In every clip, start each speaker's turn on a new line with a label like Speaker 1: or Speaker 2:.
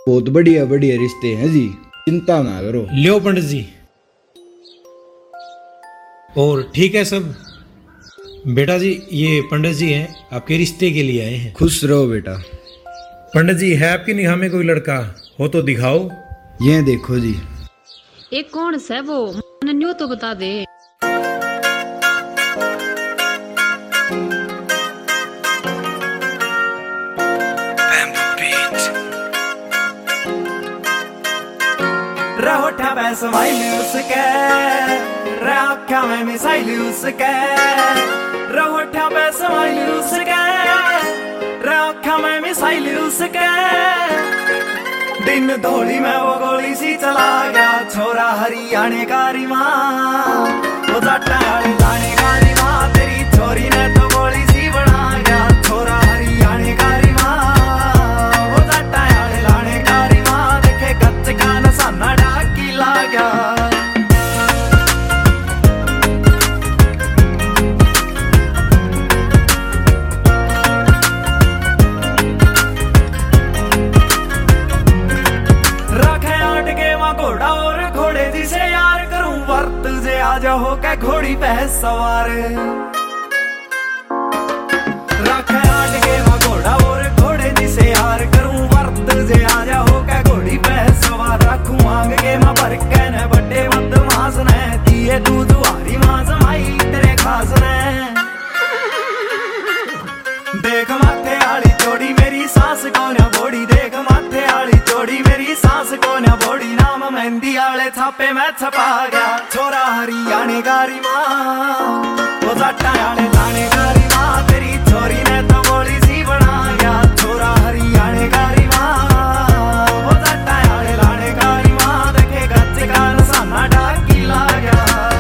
Speaker 1: बहुत बढ़िया बढ़िया रिश्ते हैं जी, चिंता ना करो।
Speaker 2: लियो पंडित जी। और ठीक है सब। बेटा जी ये पंडित जी हैं, आपके रिश्ते के लिए आए हैं।
Speaker 1: खुश रहो बेटा।
Speaker 2: पंडित जी है आपकी निगाह में कोई लड़का हो तो दिखाओ।
Speaker 1: ये देखो जी।
Speaker 3: एक कौन सा वो न्यू तो बता दे।
Speaker 4: होठा पे स्माइल उसके, आँखा में मिसाइल उसके, होठा पे स्माइल उसके, आँखा में मिसाइल उसके। दिन धोली में वो गोली सी चला गया, छोरा हरियाणे का रिमां, वो जाटा लाने का रिमां, तेरी छोरी ने तो गोली सी बना गया, छोरा हरियाणे का रिमां, वो जाटा लाने का रिमां, देखे गच का नसाना डाकी ला गया। घोड़ा और घोड़े जिसे यार करूं वर्त जे आजा हो के घोड़ी पे सवार, रखे आट के वहाँ घोड़ा और घोड़े जिसे यार करूं वर्त जे आजा हो के घोड़ी पे सवार। रखूं आंग के मां भर के न बड़े बदमाश ने, दिए तू दुआरी मां जमाई तेरे खास ने। देख माथे आली जोड़ी मेरी सांस को न बोड़ी, देख माथे आली जोड़ी मेरी सांस को न बोड़ी। नाम मेहंदी आले छापे में छपा गया, छोरा हरियाणे का रिमां, वो जाटा आले लाने का रिमां, तेरी छोरी ने तो गोली सी बना गया, छोरा हरियाणे का रिमां, वो जाटा आले लाने का रिमां, देखे गच्चे का नसाना डाकी ला गया।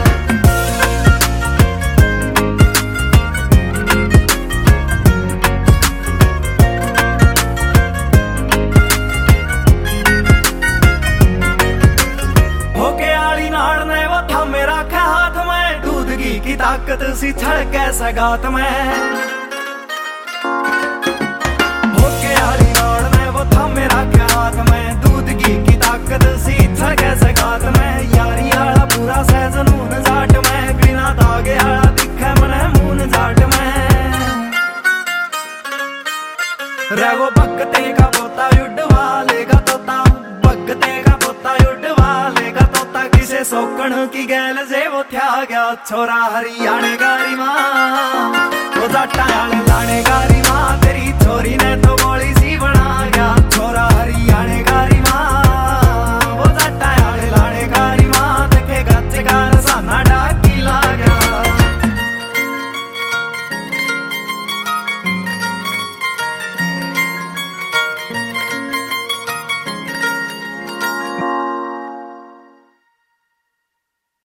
Speaker 4: की ताकत सी छड़के सगात में, होके आली नाड़ में वो था मेरा क्या हाथ में, दूध की ताकत सी छड़के सगात में। यारी आला पूरा सहजनून जाट में, बिना दागे आला दिखे मने मून जाट में। रे वो भगते का पोता युद्धवा लेगा तोता, भगते का पोता युद्धवा लेगा तोता, किसे सोकण की गैल से वो थया गया, छोरा हरियाणे का रिमां, वो जाटा लाने का रिमां।